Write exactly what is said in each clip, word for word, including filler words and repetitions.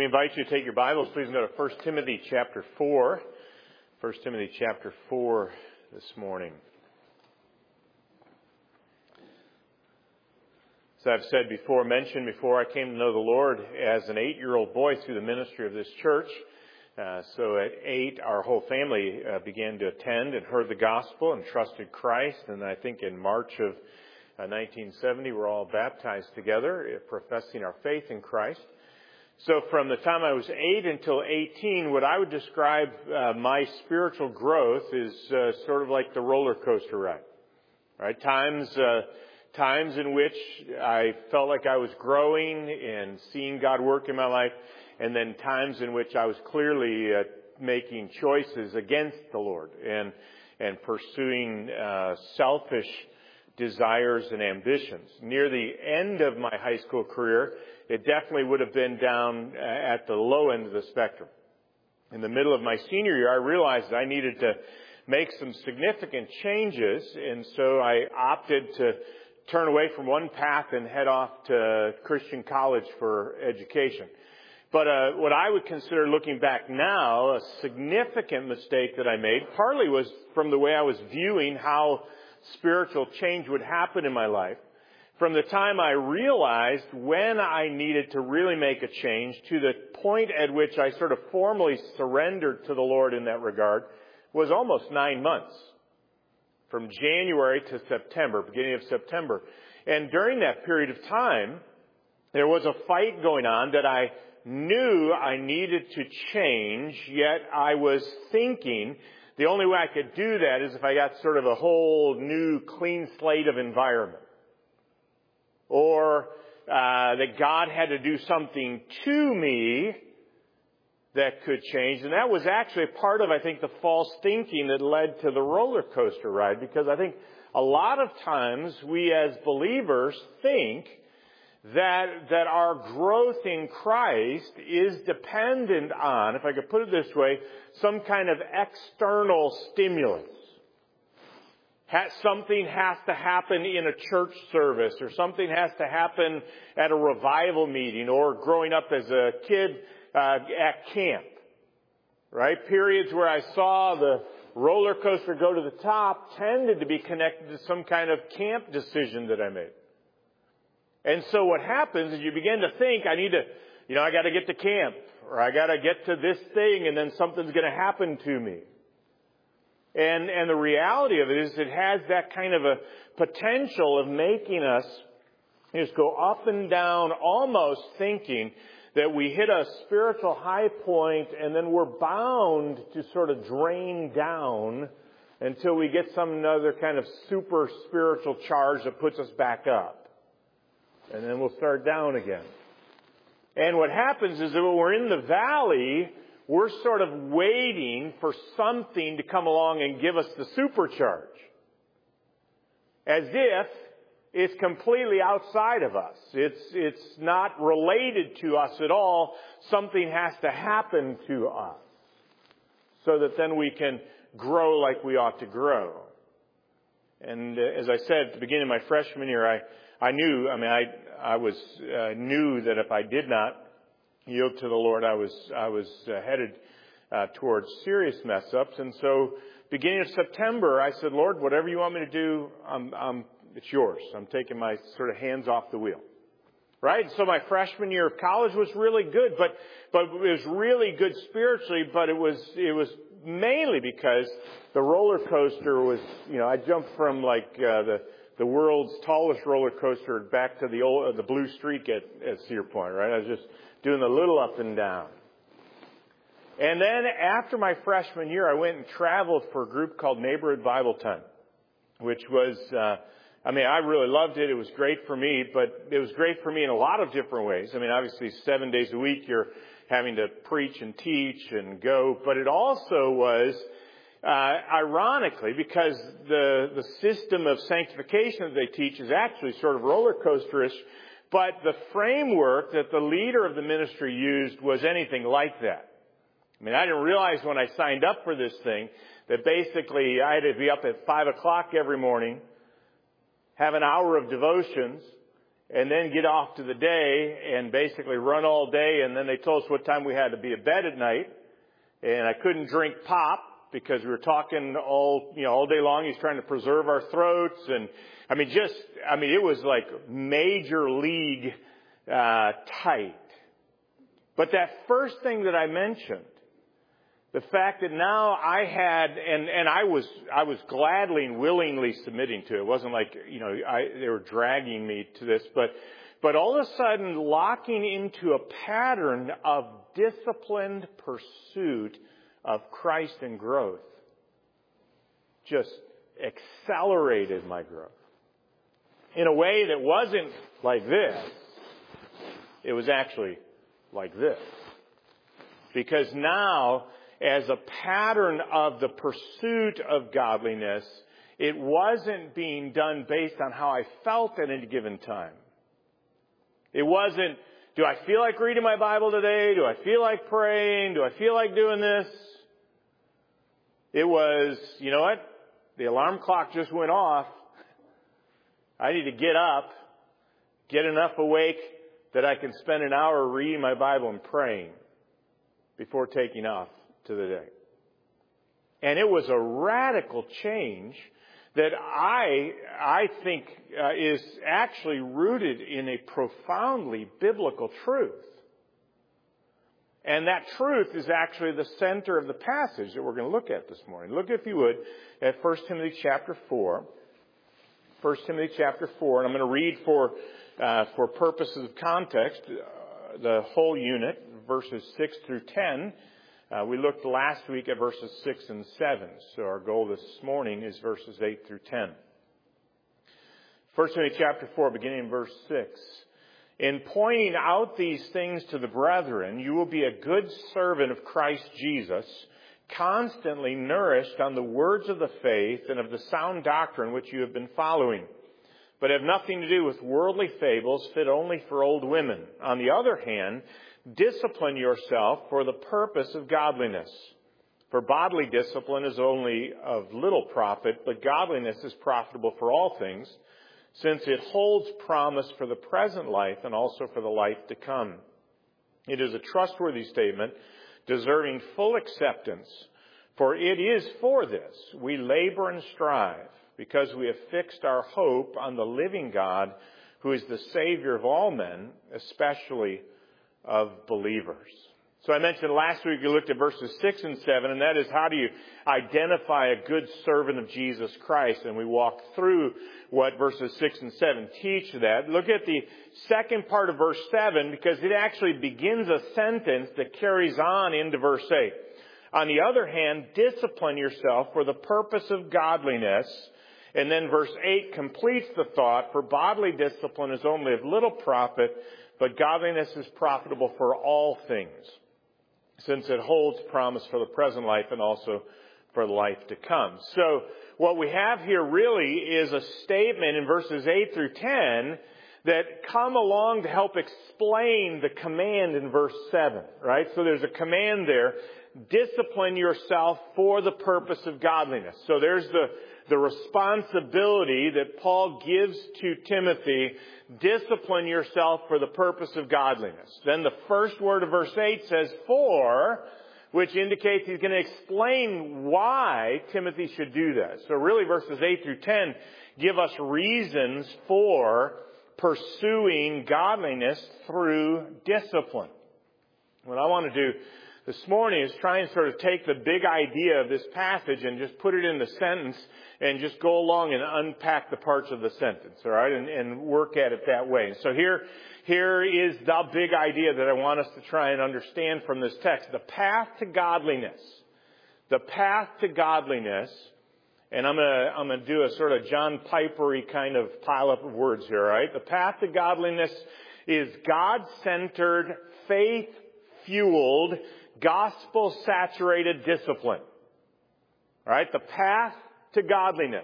me invite you to take your Bibles, please, and go to First Timothy chapter four. First Timothy chapter four this morning. As I've said before, mentioned before, I came to know the Lord as an eight-year-old boy through the ministry of this church. Uh, so at eight, our whole family uh, began to attend and heard the gospel and trusted Christ. And I think in March of uh, nineteen seventy, we're all baptized together, uh, professing our faith in Christ. So from the time I was eight until eighteen, what I would describe uh, my spiritual growth is uh, sort of like the roller coaster ride. Right? Times, uh, times in which I felt like I was growing and seeing God work in my life, and then times in which I was clearly uh, making choices against the Lord and and pursuing uh, selfish desires and ambitions. Near the end of my high school career, it definitely would have been down at the low end of the spectrum. In the middle of my senior year, I realized I needed to make some significant changes, and so I opted to turn away from one path and head off to Christian college for education. But uh, what I would consider, looking back now, a significant mistake that I made, partly was from the way I was viewing how spiritual change would happen in my life. From the time I realized when I needed to really make a change to the point at which I sort of formally surrendered to the Lord in that regard was almost nine months. From January to September, beginning of September. And during that period of time, there was a fight going on that I knew I needed to change, yet I was thinking the only way I could do that is if I got sort of a whole new clean slate of environment. Or uh, that God had to do something to me that could change. And that was actually part of, I think, the false thinking that led to the roller coaster ride. Because I think a lot of times we as believers think that that our growth in Christ is dependent on, if I could put it this way, some kind of external stimulus. Something has to happen in a church service, or something has to happen at a revival meeting, or growing up as a kid uh, at camp. Right? Periods where I saw the roller coaster go to the top tended to be connected to some kind of camp decision that I made. And so what happens is you begin to think, I need to, you know, I got to get to camp, or I got to get to this thing, and then something's going to happen to me. And and the reality of it is it has that kind of a potential of making us just go up and down, almost thinking that we hit a spiritual high point and then we're bound to sort of drain down until we get some other kind of super spiritual charge that puts us back up. And then we'll start down again. And what happens is that when we're in the valley, we're sort of waiting for something to come along and give us the supercharge. As if it's completely outside of us. It's, it's not related to us at all. Something has to happen to us so that then we can grow like we ought to grow. And uh, as I said at the beginning of my freshman year, I, I knew, I mean, I, I was, uh, knew that if I did not yield to the Lord, I was, I was uh, headed uh, towards serious mess ups. And so, beginning of September, I said, Lord, whatever you want me to do, I'm, I'm, it's yours. I'm taking my sort of hands off the wheel. Right? So my freshman year of college was really good, but, but it was really good spiritually, but it was, it was mainly because the roller coaster was, you know, I jumped from like, uh, the, the world's tallest roller coaster back to the old, uh, the Blue Streak at, at Cedar Point, right? I was just doing a little up and down. And then after my freshman year, I went and traveled for a group called Neighborhood Bible Time, which was, uh, I mean, I really loved it. It was great for me, but it was great for me in a lot of different ways. I mean, obviously seven days a week you're having to preach and teach and go, but it also was, uh, ironically, because the, the system of sanctification that they teach is actually sort of roller coasterish, but the framework that the leader of the ministry used was anything like that. I mean, I didn't realize when I signed up for this thing that basically I had to be up at five o'clock every morning, have an hour of devotions, and then get off to the day and basically run all day. And then they told us what time we had to be at bed at night. And I couldn't drink pop because we were talking all, you know, all day long. He's trying to preserve our throats. And I mean, just, I mean, it was like major league, uh, tight. But that first thing that I mentioned, the fact that now I had, and, and I was, I was gladly and willingly submitting to it. It wasn't like, you know, I, they were dragging me to this, but, but all of a sudden locking into a pattern of disciplined pursuit of Christ and growth just accelerated my growth in a way that wasn't like this. It was actually like this. Because now, as a pattern of the pursuit of godliness, it wasn't being done based on how I felt at any given time. It wasn't, do I feel like reading my Bible today? Do I feel like praying? Do I feel like doing this? It was, you know what? The alarm clock just went off. I need to get up, get enough awake that I can spend an hour reading my Bible and praying before taking off to the day. And it was a radical change that I, I think uh, is actually rooted in a profoundly biblical truth. And that truth is actually the center of the passage that we're going to look at this morning. Look, if you would, at First Timothy chapter four. First Timothy chapter four, and I'm going to read for uh, for purposes of context uh, the whole unit, verses six through ten. Uh, we looked last week at verses six and seven, so our goal this morning is verses eight through ten. First Timothy chapter four, beginning in verse six. In pointing out these things to the brethren, you will be a good servant of Christ Jesus, constantly nourished on the words of the faith and of the sound doctrine which you have been following, but have nothing to do with worldly fables fit only for old women. On the other hand, discipline yourself for the purpose of godliness. For bodily discipline is only of little profit, but godliness is profitable for all things, since it holds promise for the present life and also for the life to come. It is a trustworthy statement, deserving full acceptance, for it is for this we labor and strive, because we have fixed our hope on the living God, who is the Savior of all men, especially of believers. So I mentioned last week we looked at verses six and seven, and that is, how do you identify a good servant of Jesus Christ? And we walked through what verses six and seven teach that. Look at the second part of verse seven, because it actually begins a sentence that carries on into verse eight. On the other hand, discipline yourself for the purpose of godliness. And then verse eight completes the thought, for bodily discipline is only of little profit, but godliness is profitable for all things, since it holds promise for the present life and also for the life to come. So what we have here really is a statement in verses eight through ten that come along to help explain the command in verse seven, right? So there's a command there, discipline yourself for the purpose of godliness. So there's the, the responsibility that Paul gives to Timothy, discipline yourself for the purpose of godliness. Then the first word of verse eight says for, which indicates he's going to explain why Timothy should do that. So really verses eight through ten give us reasons for pursuing godliness through discipline. What I want to do this morning is try and sort of take the big idea of this passage and just put it in the sentence and just go along and unpack the parts of the sentence, all right, and, and work at it that way. So here, here is the big idea that I want us to try and understand from this text. The path to godliness. The path to godliness. And I'm gonna, I'm gonna do a sort of John Piper-y kind of pileup of words here, all right? The path to godliness is God-centered, faith-fueled, gospel-saturated discipline. All right? The path to godliness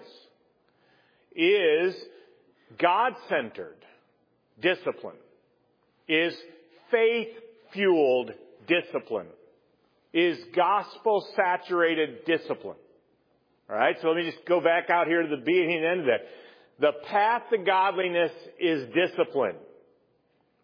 is God-centered discipline, is faith-fueled discipline, is gospel-saturated discipline. All right? So let me just go back out here to the beginning and end of that. The path to godliness is discipline.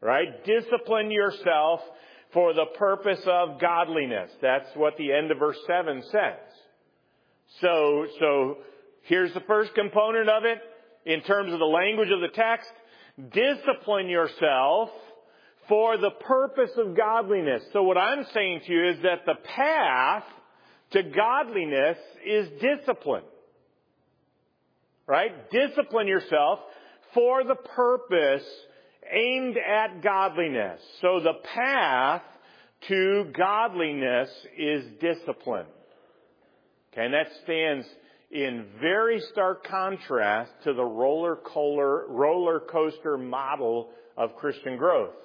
Right? Discipline yourself for the purpose of godliness. That's what the end of verse seven says. So, so here's the first component of it in terms of the language of the text. Discipline yourself for the purpose of godliness. So what I'm saying to you is that the path to godliness is discipline. Right? Discipline yourself for the purpose aimed at godliness. So the path to godliness is discipline. Okay, and that stands in very stark contrast to the roller coaster, roller coaster model of Christian growth.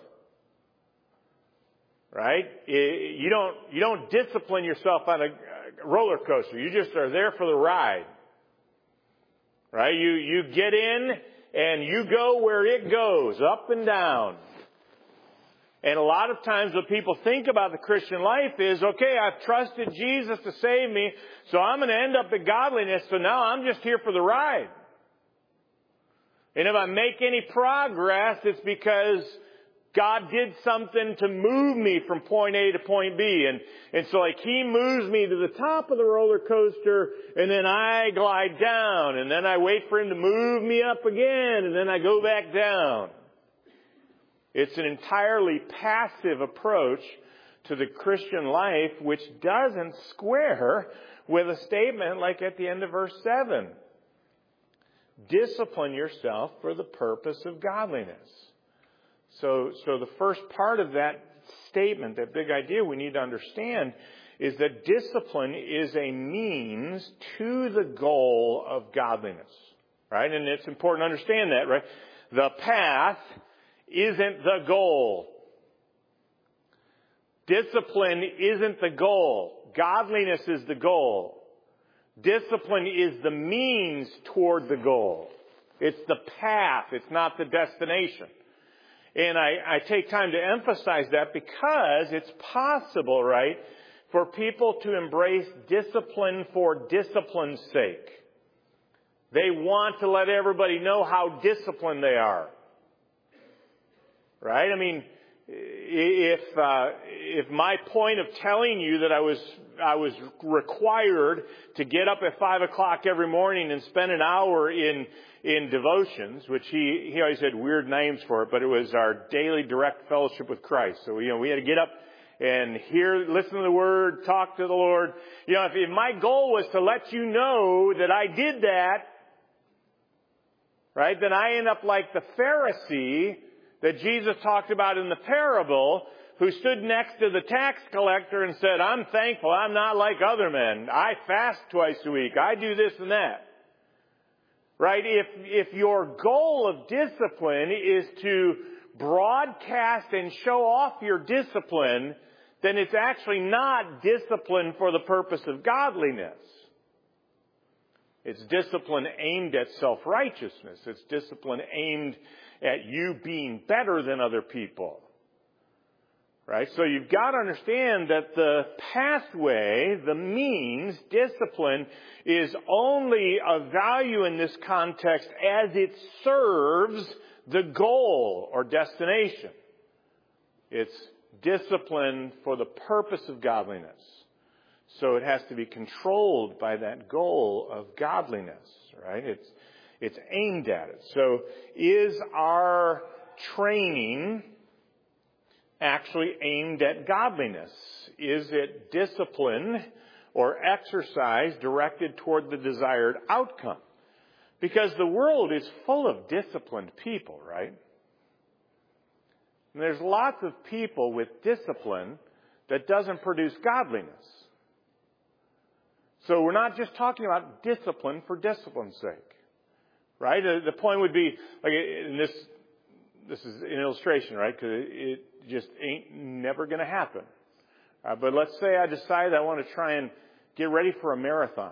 Right? You don't, you don't discipline yourself on a roller coaster. You just are there for the ride. Right? You, you get in and you go where it goes, up and down. And a lot of times what people think about the Christian life is, okay, I've trusted Jesus to save me, so I'm going to end up in godliness, so now I'm just here for the ride. And if I make any progress, it's because God did something to move me from point A to point B. And, and so like He moves me to the top of the roller coaster, and then I glide down, and then I wait for Him to move me up again, and then I go back down. It's an entirely passive approach to the Christian life, which doesn't square with a statement like at the end of verse seven. Discipline yourself for the purpose of godliness. So, so the first part of that statement, that big idea we need to understand, is that discipline is a means to the goal of godliness. Right? And it's important to understand that, right? The path isn't the goal. Discipline isn't the goal. Godliness is the goal. Discipline is the means toward the goal. It's the path. It's not the destination. And I, I take time to emphasize that because it's possible, right, for people to embrace discipline for discipline's sake. They want to let everybody know how disciplined they are. Right? I mean, if uh, if my point of telling you that I was I was required to get up at five o'clock every morning and spend an hour in in devotions, which he he always had weird names for it, but it was our daily direct fellowship with Christ. So you know we had to get up and hear, listen to the Word, talk to the Lord. You know, if, if my goal was to let you know that I did that, right, then I end up like the Pharisee that Jesus talked about in the parable, who stood next to the tax collector and said, I'm thankful I'm not like other men. I fast twice a week. I do this and that. Right? If, if your goal of discipline is to broadcast and show off your discipline, then it's actually not discipline for the purpose of godliness. It's discipline aimed at self-righteousness. It's discipline aimed at you being better than other people. Right? So you've got to understand that the pathway, the means, discipline, is only of value in this context as it serves the goal or destination. It's discipline for the purpose of godliness. So it has to be controlled by that goal of godliness. Right? It's It's aimed at it. So is our training actually aimed at godliness? Is it discipline or exercise directed toward the desired outcome? Because the world is full of disciplined people, right? And there's lots of people with discipline that doesn't produce godliness. So we're not just talking about discipline for discipline's sake. Right? The point would be, like, and this, this is an illustration, right? Because it just ain't never going to happen. Uh, but let's say I decide I want to try and get ready for a marathon.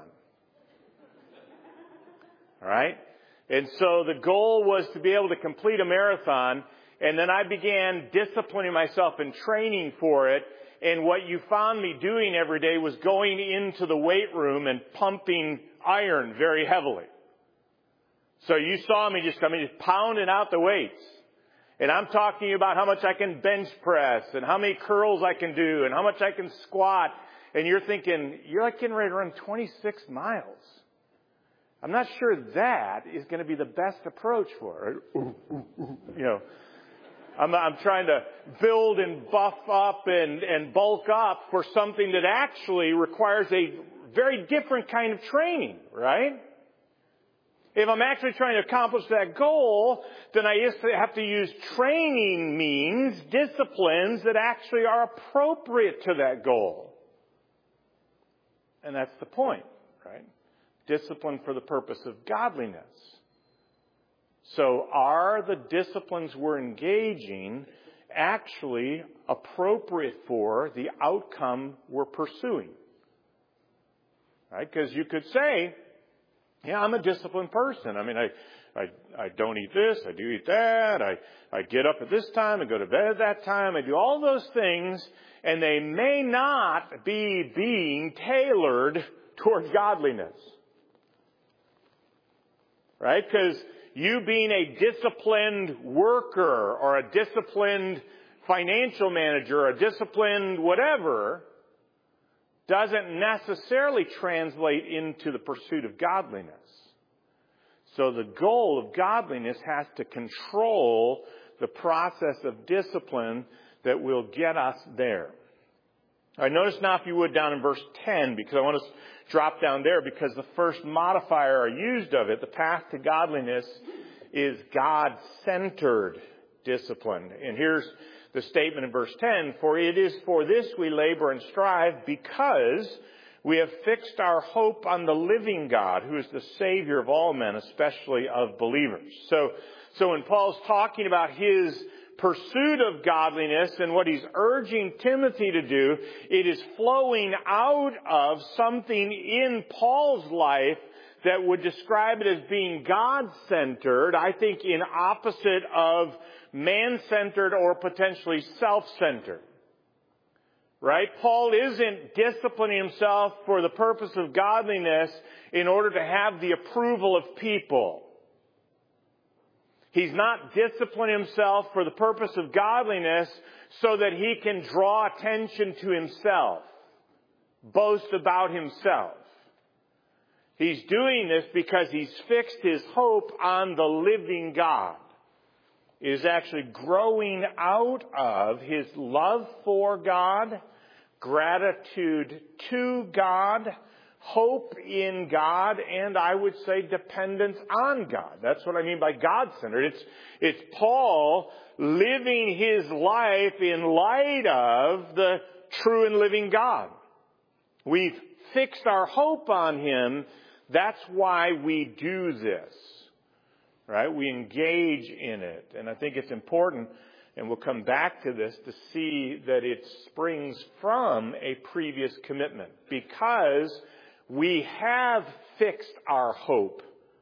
All right? And so the goal was to be able to complete a marathon, and then I began disciplining myself and training for it. And what you found me doing every day was going into the weight room and pumping iron very heavily. So you saw me just, I mean, just pounding out the weights. And I'm talking about how much I can bench press and how many curls I can do and how much I can squat. And you're thinking, you're like getting ready to run twenty-six miles. I'm not sure that is going to be the best approach for it. Ooh, ooh, ooh. You know, I'm, I'm trying to build and buff up and, and bulk up for something that actually requires a very different kind of training, right? If I'm actually trying to accomplish that goal, then I have to use training means, disciplines that actually are appropriate to that goal. And that's the point, right? Discipline for the purpose of godliness. So are the disciplines we're engaging actually appropriate for the outcome we're pursuing? Right? Because you could say, yeah, I'm a disciplined person. I mean, I, I, I don't eat this, I do eat that, I, I get up at this time, I go to bed at that time, I do all those things, and they may not be being tailored towards godliness. Right? Because you being a disciplined worker or a disciplined financial manager or a disciplined whatever doesn't necessarily translate into the pursuit of godliness. So the goal of godliness has to control the process of discipline that will get us there. All right, notice now, if you would, down in verse ten, because I want to drop down there, because the first modifier I used of it, the path to godliness, is God-centered discipline. And here's the statement in verse ten, for it is for this we labor and strive, because we have fixed our hope on the living God, who is the Savior of all men, especially of believers. So, so when Paul's talking about his pursuit of godliness and what he's urging Timothy to do, it is flowing out of something in Paul's life that would describe it as being God-centered, I think in opposite of man-centered or potentially self-centered. Right? Paul isn't disciplining himself for the purpose of godliness in order to have the approval of people. He's not disciplining himself for the purpose of godliness so that he can draw attention to himself, boast about himself. He's doing this because he's fixed his hope on the living God. It is actually growing out of his love for God, gratitude to God, hope in God, and I would say dependence on God. That's what I mean by God-centered. It's, it's Paul living his life in light of the true and living God. We've fixed our hope on him. That's why we do this. Right? We engage in it. And I think it's important, and we'll come back to this, to see that it springs from a previous commitment. Because we have fixed our hope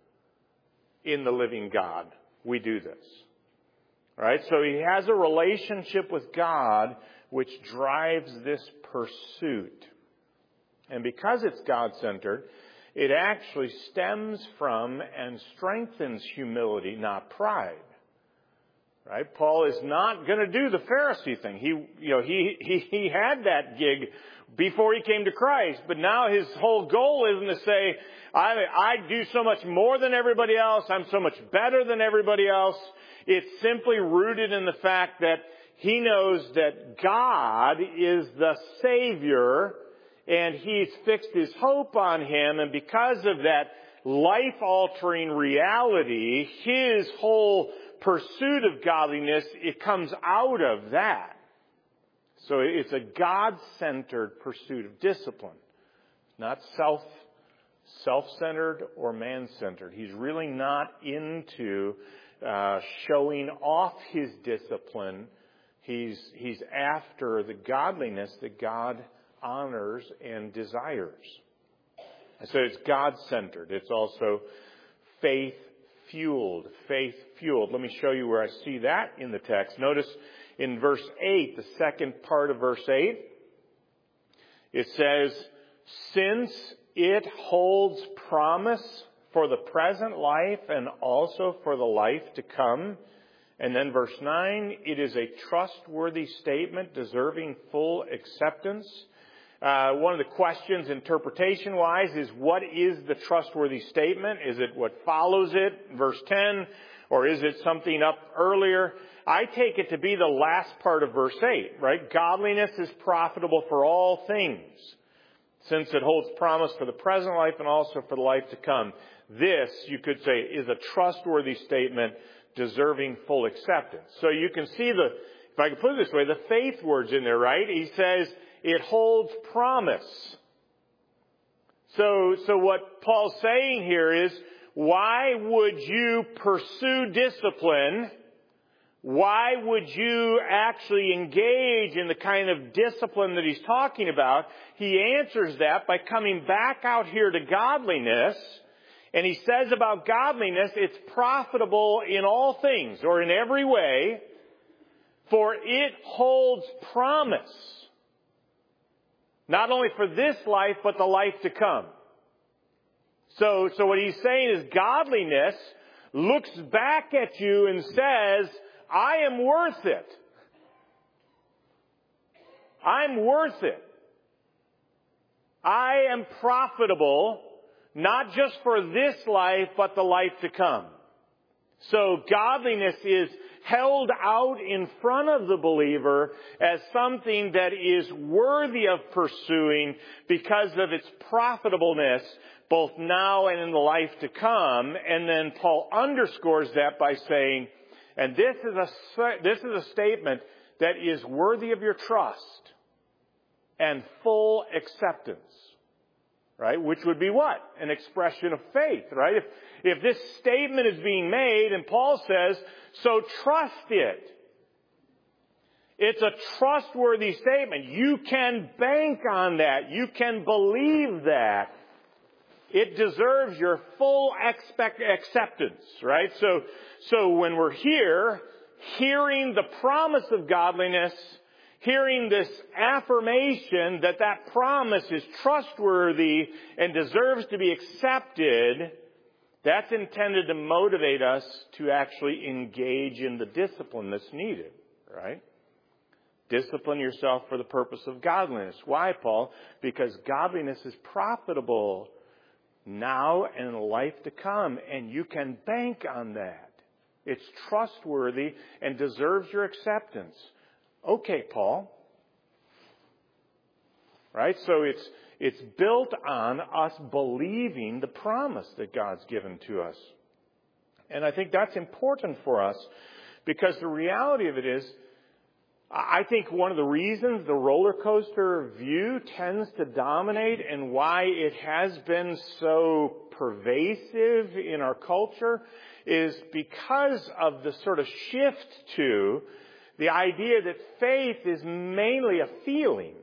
in the living God, we do this. Right? So he has a relationship with God which drives this pursuit. And because it's God-centered, it actually stems from and strengthens humility, not pride. Right? Paul is not going to do the Pharisee thing. He, you know, he, he, he had that gig before he came to Christ, but now his whole goal isn't to say, I, I do so much more than everybody else, I'm so much better than everybody else. It's simply rooted in the fact that he knows that God is the Savior, and he's fixed his hope on him, and because of that life-altering reality, his whole pursuit of godliness, it comes out of that. So it's a God-centered pursuit of discipline, not self, self-centered or man-centered. He's really not into uh, showing off his discipline. He's, he's after the godliness that God honors and desires. So it's God-centered. It's also faith-fueled. Faith-fueled. Let me show you where I see that in the text. Notice in verse eight, the second part of verse eight, it says, since it holds promise for the present life and also for the life to come, And then verse nine, it is a trustworthy statement deserving full acceptance. Uh, one of the questions interpretation-wise is, what is the trustworthy statement? Is it what follows it, verse ten, or is it something up earlier? I take it to be the last part of verse eight, right? Godliness is profitable for all things, since it holds promise for the present life and also for the life to come. This, you could say, is a trustworthy statement deserving full acceptance. So you can see the, if I can put it this way, the faith words in there, right? He says it holds promise. So, so what Paul's saying here is, why would you pursue discipline? Why would you actually engage in the kind of discipline that he's talking about? He answers that by coming back out here to godliness. And he says about godliness, it's profitable in all things, or in every way, for it holds promise. Not only for this life, but the life to come. So, so what he's saying is godliness looks back at you and says, I am worth it. I'm worth it. I am profitable, not just for this life, but the life to come. So godliness is held out in front of the believer as something that is worthy of pursuing because of its profitableness, both now and in the life to come. And then Paul underscores that by saying, and this is a, this is a statement that is worthy of your trust and full acceptance. Right? Which would be what? An expression of faith, right? If, if this statement is being made, and Paul says, so trust it. It's a trustworthy statement. You can bank on that. You can believe that. It deserves your full expect, acceptance, right? So, so when we're here, hearing the promise of godliness, hearing this affirmation that that promise is trustworthy and deserves to be accepted, that's intended to motivate us to actually engage in the discipline that's needed, right? Discipline yourself for the purpose of godliness. Why, Paul? Because godliness is profitable now and in the life to come, and you can bank on that. It's trustworthy and deserves your acceptance. Okay, Paul. Right? So it's it's built on us believing the promise that God's given to us. And I think that's important for us because the reality of it is, I think one of the reasons the roller coaster view tends to dominate and why it has been so pervasive in our culture is because of the sort of shift to the idea that faith is mainly a feeling.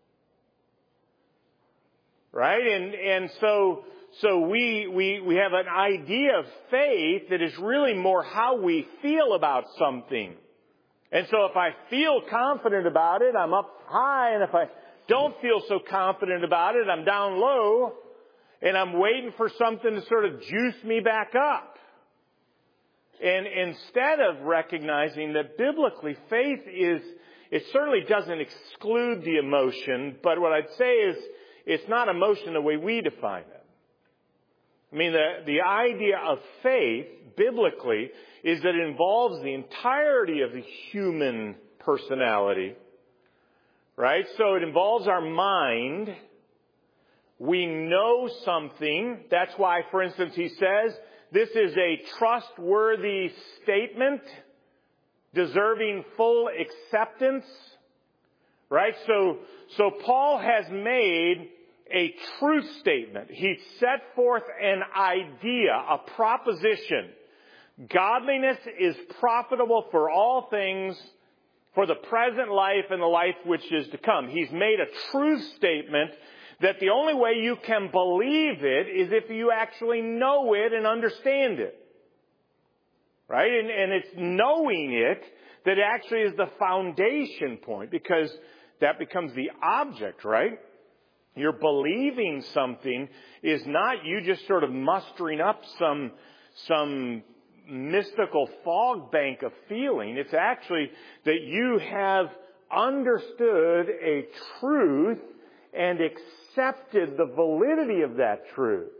Right? And, and so, so we, we, we have an idea of faith that is really more how we feel about something. And so if I feel confident about it, I'm up high. And if I don't feel so confident about it, I'm down low. And I'm waiting for something to sort of juice me back up. And instead of recognizing that biblically faith is, it certainly doesn't exclude the emotion, but what I'd say is it's not emotion the way we define it. I mean, the, the idea of faith, biblically, is that it involves the entirety of the human personality, right? So it involves our mind. We know something. That's why, for instance, he says, this is a trustworthy statement, deserving full acceptance, right? So, so Paul has made a truth statement. He set forth an idea, a proposition. Godliness is profitable for all things, for the present life and the life which is to come. He's made a truth statement that the only way you can believe it is if you actually know it and understand it. Right? And, and it's knowing it that actually is the foundation point, because that becomes the object, right? You're believing something is not you just sort of mustering up some, some mystical fog bank of feeling. It's actually that you have understood a truth and accepted the validity of that truth.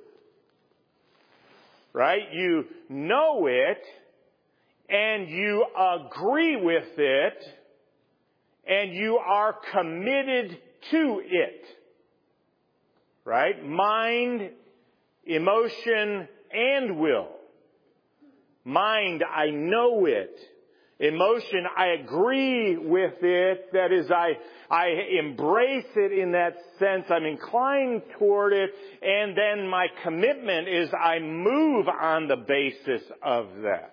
Right? You know it, and you agree with it, and you are committed to it. Right? Mind, emotion, and will. Mind, I know it. Emotion, I agree with it. That is, I, I embrace it in that sense. I'm inclined toward it. And then my commitment is I move on the basis of that.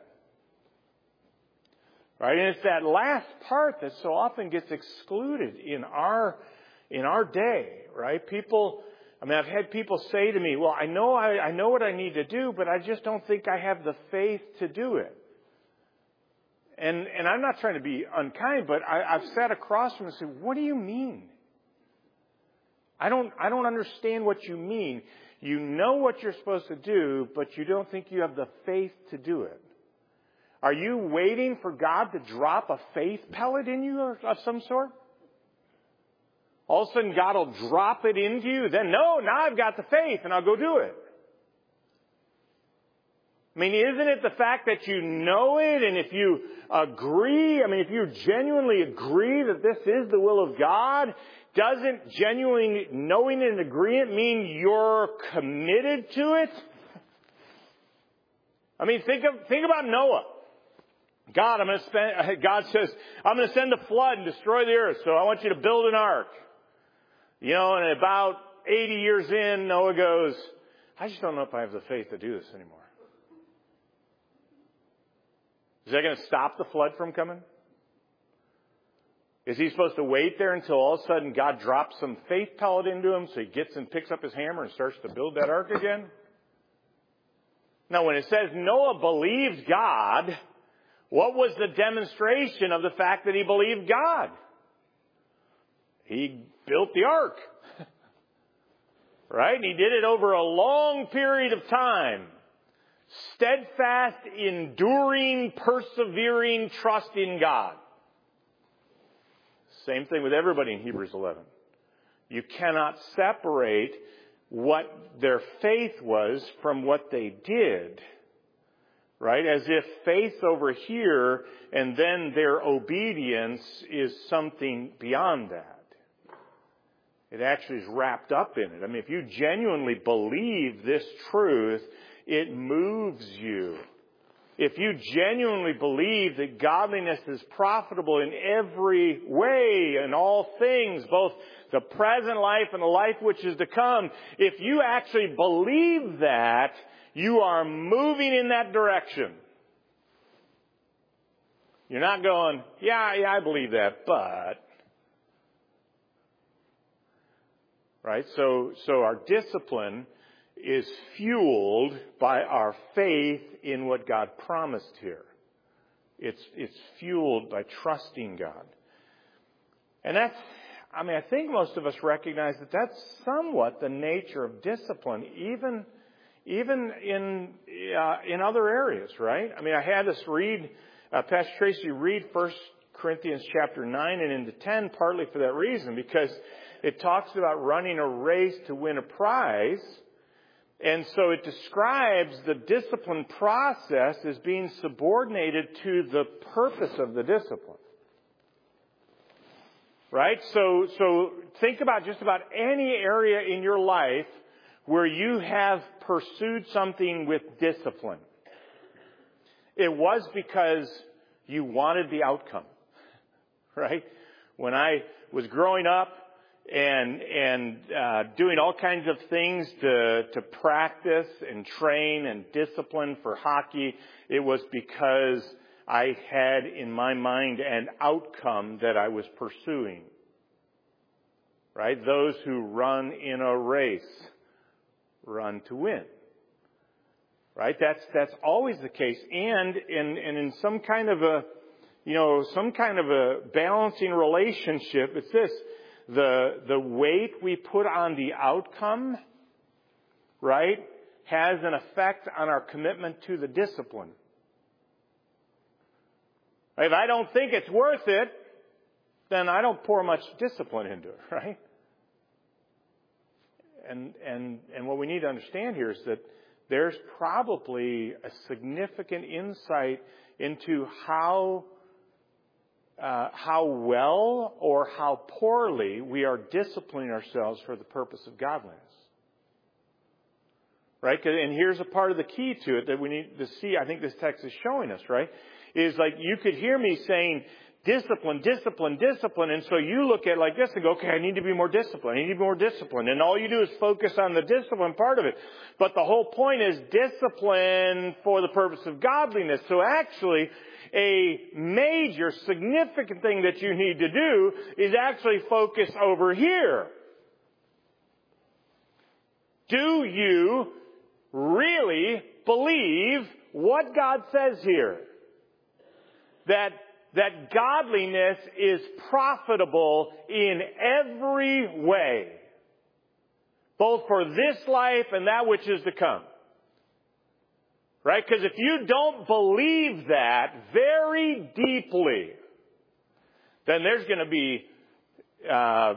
Right? And it's that last part that so often gets excluded in our, in our day. Right? People, I mean, I've had people say to me, well, I know I, I know what I need to do, but I just don't think I have the faith to do it. And and I'm not trying to be unkind, but I, I've sat across from them and said, what do you mean? I don't I don't understand what you mean. You know what you're supposed to do, but you don't think you have the faith to do it. Are you waiting for God to drop a faith pellet in you of some sort? All of a sudden God will drop it into you. Then, no, now I've got the faith and I'll go do it. I mean, isn't it the fact that you know it, and if you agree, I mean, if you genuinely agree that this is the will of God, doesn't genuinely knowing and agreeing mean you're committed to it? I mean, think of, think about Noah. God, I'm going to spend, God says, I'm going to send a flood and destroy the earth, so I want you to build an ark. You know, and about eighty years in, Noah goes, I just don't know if I have the faith to do this anymore. Is that going to stop the flood from coming? Is he supposed to wait there until all of a sudden God drops some faith pellet into him so he gets and picks up his hammer and starts to build that ark again? No, when it says Noah believed God, what was the demonstration of the fact that he believed God? He built the ark. Right? And he did it over a long period of time. Steadfast, enduring, persevering trust in God. Same thing with everybody in Hebrews eleven. You cannot separate what their faith was from what they did. Right? As if faith over here and then their obedience is something beyond that. It actually is wrapped up in it. I mean, if you genuinely believe this truth, it moves you. If you genuinely believe that godliness is profitable in every way, in all things, both the present life and the life which is to come, if you actually believe that, you are moving in that direction. You're not going, yeah, yeah, I believe that, but... Right? So, so our discipline is fueled by our faith in what God promised here. It's, it's fueled by trusting God. And that's, I mean, I think most of us recognize that that's somewhat the nature of discipline, even, even in, uh, in other areas, right? I mean, I had us read, uh, Pastor Tracy read First Corinthians chapter nine and into ten, partly for that reason, because it talks about running a race to win a prize. And so it describes the discipline process as being subordinated to the purpose of the discipline. Right? So, so think about just about any area in your life where you have pursued something with discipline. It was because you wanted the outcome. Right? When I was growing up, And and uh, doing all kinds of things to to practice and train and discipline for hockey, it was because I had in my mind an outcome that I was pursuing. Right? Those who run in a race run to win. Right? That's that's always the case, and in and in some kind of a you know some kind of a balancing relationship, it's this. The, the weight we put on the outcome, right, has an effect on our commitment to the discipline. If I don't think it's worth it, then I don't pour much discipline into it, right? And, and, and what we need to understand here is that there's probably a significant insight into how uh, how well or how poorly we are disciplining ourselves for the purpose of godliness. Right? And here's a part of the key to it that we need to see. I think this text is showing us, right? Is like you could hear me saying discipline, discipline, discipline. And so you look at it like this and go, okay, I need to be more disciplined. I need to be more disciplined. And all you do is focus on the discipline part of it. But the whole point is discipline for the purpose of godliness. So actually, a major significant thing that you need to do is actually focus over here. Do you really believe what God says here? That, that godliness is profitable in every way. Both for this life and that which is to come. Right? Because if you don't believe that very deeply, then there's going to be uh,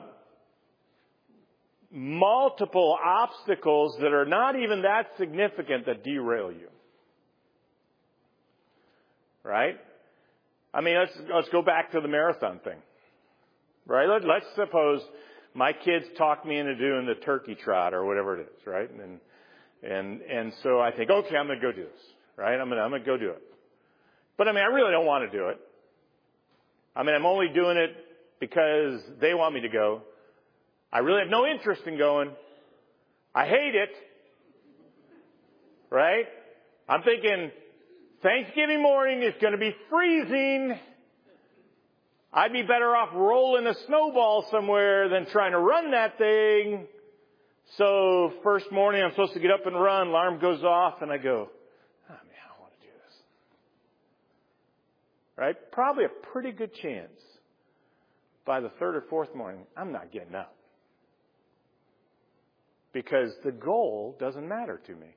multiple obstacles that are not even that significant that derail you. Right? I mean, let's let's go back to the marathon thing. Right? Let, let's suppose my kids talk me into doing the turkey trot or whatever it is, right? And and and so I think, okay, I'm going to go do this, right? I'm going to I'm going to go do it. But I mean, I really don't want to do it. I mean, I'm only doing it because they want me to go. I really have no interest in going. I hate it. Right? I'm thinking Thanksgiving morning is going to be freezing. I'd be better off rolling a snowball somewhere than trying to run that thing. So first morning I'm supposed to get up and run. Alarm goes off and I go, oh man, I don't want to do this. Right? Probably a pretty good chance by the third or fourth morning I'm not getting up. Because the goal doesn't matter to me.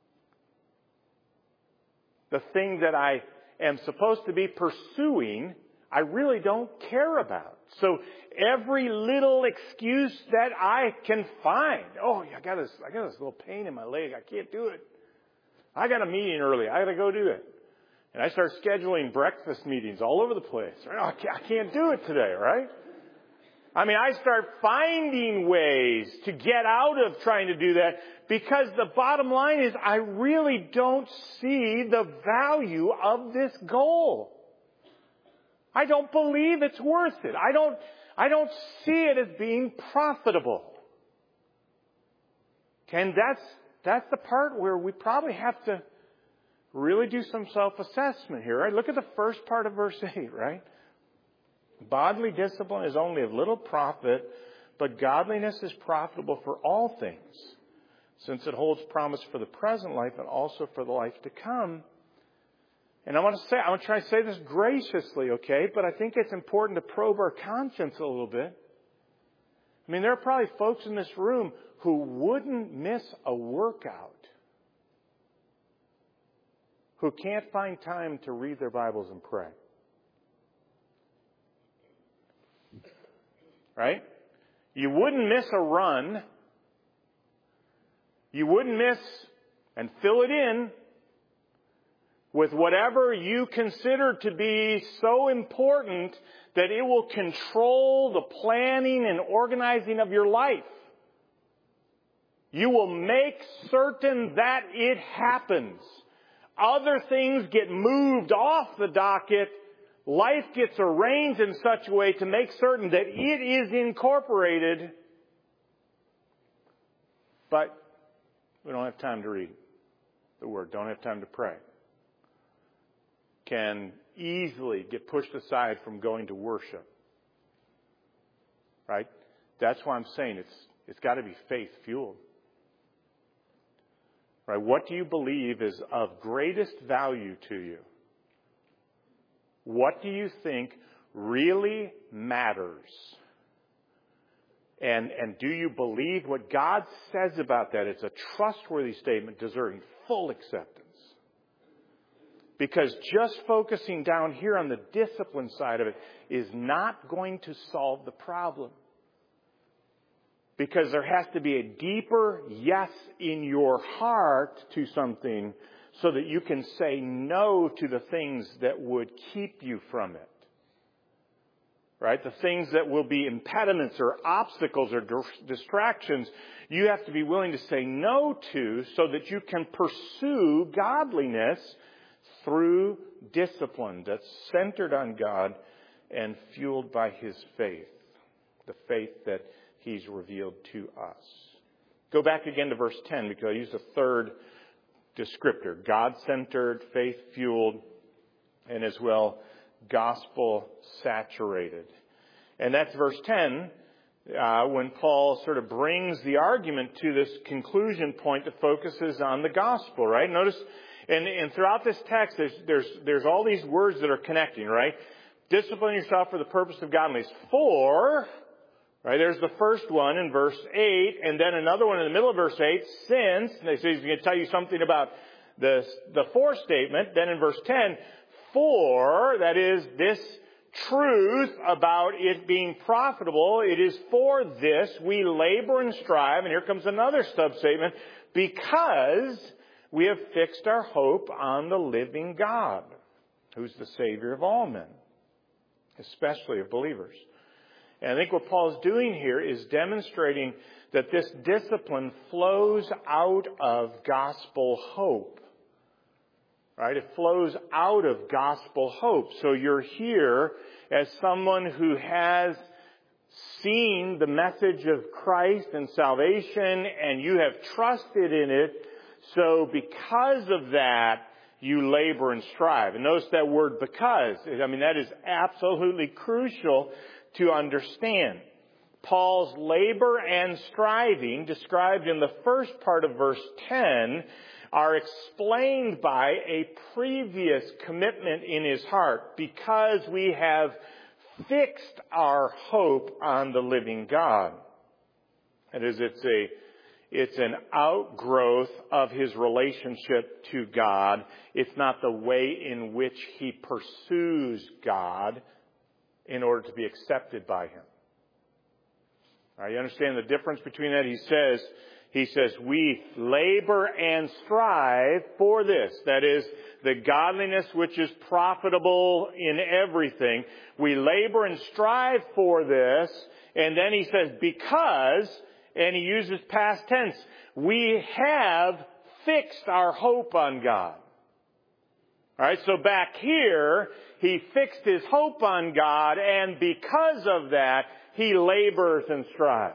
The thing that I am supposed to be pursuing, I really don't care about. So every little excuse that I can find, oh, I got this, I got this little pain in my leg, I can't do it. I got a meeting early, I got to go do it. And I start scheduling breakfast meetings all over the place. Oh, I can't, I can't do it today, right? I mean, I start finding ways to get out of trying to do that because the bottom line is I really don't see the value of this goal. I don't believe it's worth it. I don't, I don't see it as being profitable. And that's, that's the part where we probably have to really do some self-assessment here, right? Look at the first part of verse eight, right? Bodily discipline is only of little profit, but godliness is profitable for all things, since it holds promise for the present life and also for the life to come. And I want to say, I want to try to say this graciously, okay? But I think it's important to probe our conscience a little bit. I mean, there are probably folks in this room who wouldn't miss a workout, who can't find time to read their Bibles and pray. Right? You wouldn't miss a run. You wouldn't miss and fill it in with whatever you consider to be so important that it will control the planning and organizing of your life. You will make certain that it happens. Other things get moved off the docket. Life gets arranged in such a way to make certain that it is incorporated. But we don't have time to read the Word. Don't have time to pray. Can easily get pushed aside from going to worship. Right? That's why I'm saying it's it's got to be faith-fueled. Right? What do you believe is of greatest value to you? What do you think really matters? And, and do you believe what God says about that? It's a trustworthy statement deserving full acceptance. Because just focusing down here on the discipline side of it is not going to solve the problem. Because there has to be a deeper yes in your heart to something so that you can say no to the things that would keep you from it. Right? The things that will be impediments or obstacles or distractions, you have to be willing to say no to so that you can pursue godliness through discipline that's centered on God and fueled by His faith. The faith that He's revealed to us. Go back again to verse ten because I used a third descriptor. God-centered, faith-fueled, and as well gospel-saturated. And that's verse ten, uh, when Paul sort of brings the argument to this conclusion point that focuses on the gospel, right? Notice, and, and throughout this text, there's, there's, there's all these words that are connecting, right? Discipline yourself for the purpose of godliness. For, right, there's the first one in verse eight, and then another one in the middle of verse eight, since, and they say he's going to tell you something about the, the for statement. Then in verse ten, for, that is, this truth about it being profitable, it is for this we labor and strive, and here comes another substatement, because we have fixed our hope on the living God, who's the Savior of all men, especially of believers. And I think what Paul's doing here is demonstrating that this discipline flows out of gospel hope. Right? It flows out of gospel hope. So you're here as someone who has seen the message of Christ and salvation, and you have trusted in it. So because of that, you labor and strive. And notice that word because. I mean, that is absolutely crucial to understand. Paul's labor and striving, described in the first part of verse ten, are explained by a previous commitment in his heart, because we have fixed our hope on the living God. That is, it's a, it's an outgrowth of his relationship to God. It's not the way in which he pursues God in order to be accepted by Him. All right, you understand the difference between that? He says, He says, we labor and strive for this. That is, the godliness which is profitable in everything. We labor and strive for this. And then he says, because, and he uses past tense, we have fixed our hope on God. All right, so back here, he fixed his hope on God, and because of that, he labors and strives.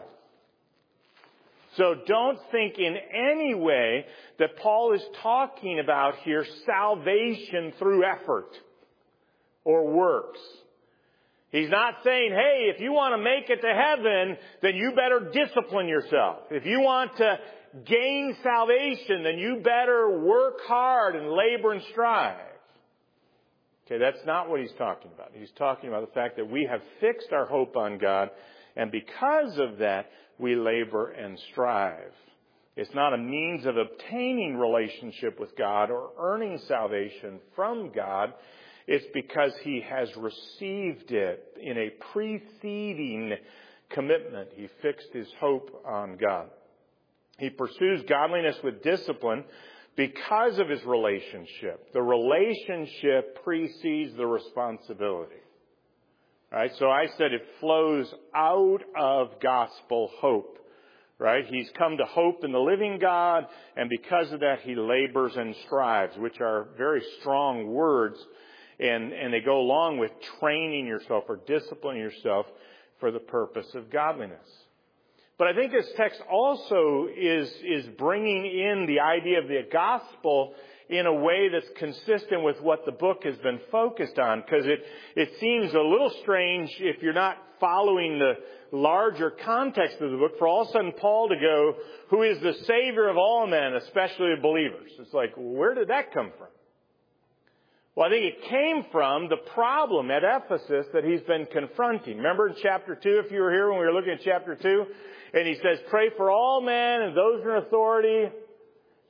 So don't think in any way that Paul is talking about here salvation through effort or works. He's not saying, hey, if you want to make it to heaven, then you better discipline yourself. If you want to gain salvation, then you better work hard and labor and strive. Okay, that's not what he's talking about. He's talking about the fact that we have fixed our hope on God, and because of that, we labor and strive. It's not a means of obtaining relationship with God or earning salvation from God. It's because He has received it in a preceding commitment. He fixed his hope on God. He pursues godliness with discipline because of his relationship. The relationship precedes the responsibility. Right? So I said it flows out of gospel hope. Right? He's come to hope in the living God, and because of that he labors and strives, which are very strong words, and, and they go along with training yourself or disciplining yourself for the purpose of godliness. But I think this text also is, is bringing in the idea of the gospel in a way that's consistent with what the book has been focused on, because it, it seems a little strange if you're not following the larger context of the book for all of a sudden Paul to go, who is the Savior of all men, especially of believers. It's like, where did that come from? Well, I think it came from the problem at Ephesus that he's been confronting. Remember in chapter two, if you were here when we were looking at chapter two? And he says, pray for all men and those in authority,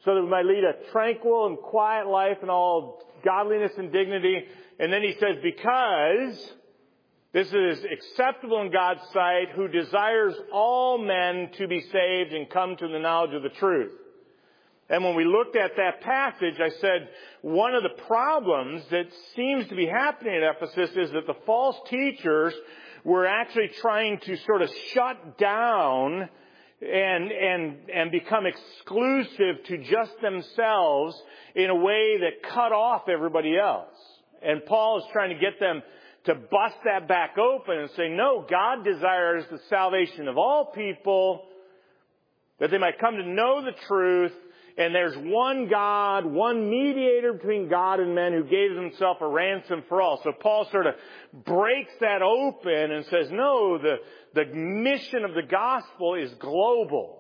so that we might lead a tranquil and quiet life in all godliness and dignity. And then he says, because this is acceptable in God's sight, who desires all men to be saved and come to the knowledge of the truth. And when we looked at that passage, I said one of the problems that seems to be happening at Ephesus is that the false teachers were actually trying to sort of shut down and and and become exclusive to just themselves in a way that cut off everybody else. And Paul is trying to get them to bust that back open and say, no, God desires the salvation of all people, that they might come to know the truth. And there's one God, one mediator between God and men who gave himself a ransom for all. So Paul sort of breaks that open and says, no, the, the mission of the gospel is global.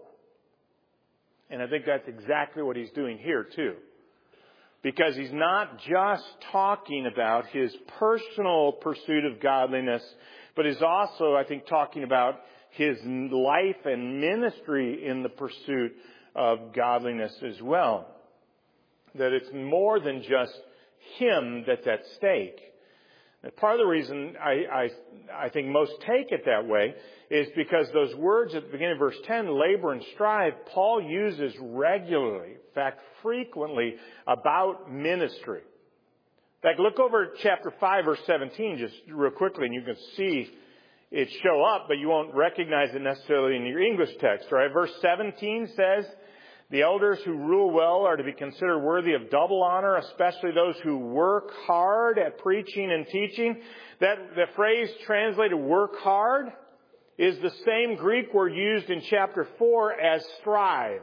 And I think that's exactly what he's doing here too. Because he's not just talking about his personal pursuit of godliness, but he's also, I think, talking about his life and ministry in the pursuit of godliness as well. That it's more than just him that's at stake. And part of the reason I, I, I think most take it that way is because those words at the beginning of verse ten, labor and strive, Paul uses regularly, in fact, frequently, about ministry. In fact, look over at chapter five, verse seventeen, just real quickly, and you can see it show up, but you won't recognize it necessarily in your English text, right? Verse seventeen says, the elders who rule well are to be considered worthy of double honor, especially those who work hard at preaching and teaching. That the phrase translated work hard is the same Greek word used in chapter four as strive.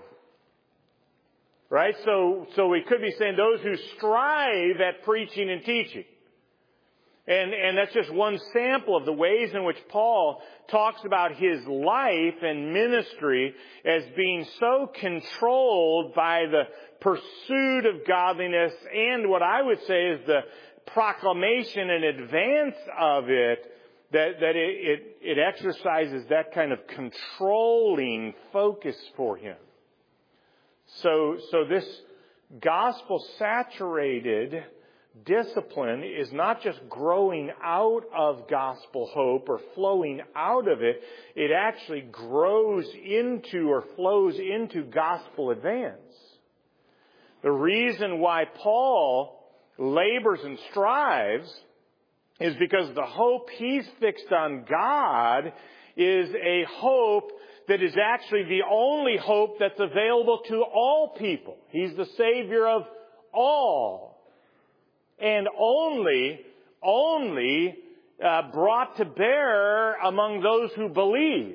Right? So, so we could be saying those who strive at preaching and teaching. And, and that's just one sample of the ways in which Paul talks about his life and ministry as being so controlled by the pursuit of godliness and what I would say is the proclamation and advance of it, that, that it, it, it exercises that kind of controlling focus for him. So, so this gospel-saturated discipline is not just growing out of gospel hope or flowing out of it. It actually grows into or flows into gospel advance. The reason why Paul labors and strives is because the hope he's fixed on God is a hope that is actually the only hope that's available to all people. He's the Savior of all. And only, only uh, brought to bear among those who believe.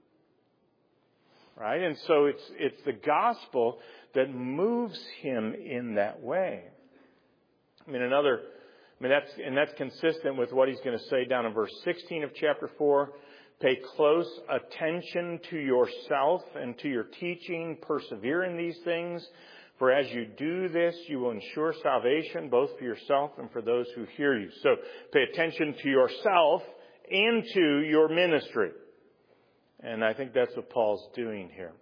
Right? And so it's it's the gospel that moves him in that way. I mean, another, I mean, that's, and that's consistent with what he's going to say down in verse sixteen of chapter four. Pay close attention to yourself and to your teaching. Persevere in these things. For as you do this, you will ensure salvation both for yourself and for those who hear you. So pay attention to yourself and to your ministry. And I think that's what Paul's doing here.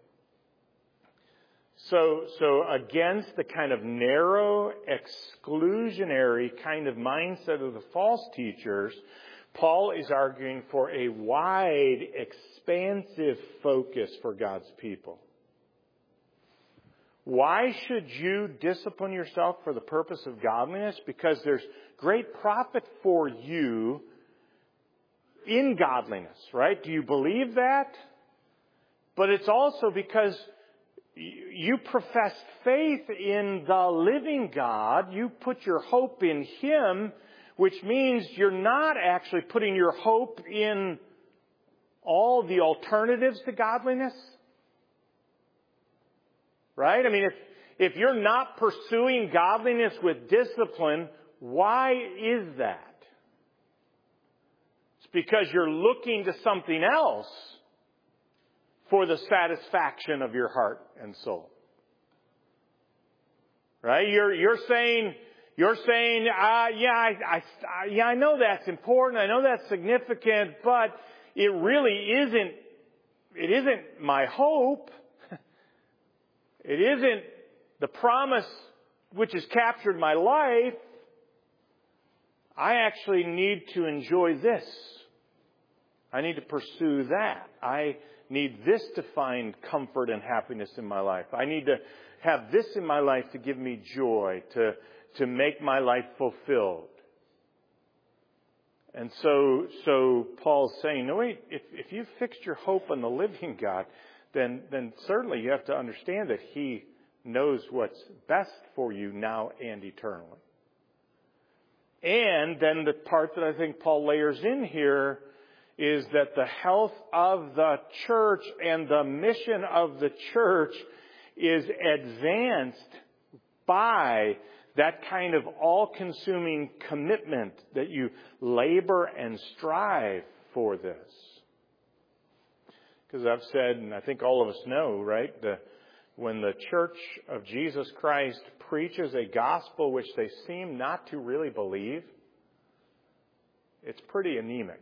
So, so against the kind of narrow, exclusionary kind of mindset of the false teachers, Paul is arguing for a wide, expansive focus for God's people. Why should you discipline yourself for the purpose of godliness? Because there's great profit for you in godliness, right? Do you believe that? But it's also because you profess faith in the living God. You put your hope in Him, which means you're not actually putting your hope in all the alternatives to godliness. Right? I mean, if, if you're not pursuing godliness with discipline, why is that? It's because you're looking to something else for the satisfaction of your heart and soul. Right? You're, you're saying, you're saying, uh, yeah, I, I, yeah, I know that's important. I know that's significant, but it really isn't, it isn't my hope. It isn't the promise which has captured my life, I actually need to enjoy this. I need to pursue that. I need this to find comfort and happiness in my life. I need to have this in my life to give me joy, to, to make my life fulfilled. And so, so Paul's saying, no, wait, if, if you've fixed your hope on the living God, then, then certainly you have to understand that He knows what's best for you now and eternally. And then the part that I think Paul layers in here is that the health of the church and the mission of the church is advanced by that kind of all-consuming commitment that you labor and strive for this. Because I've said, and I think all of us know, right, the, when the Church of Jesus Christ preaches a gospel which they seem not to really believe, it's pretty anemic.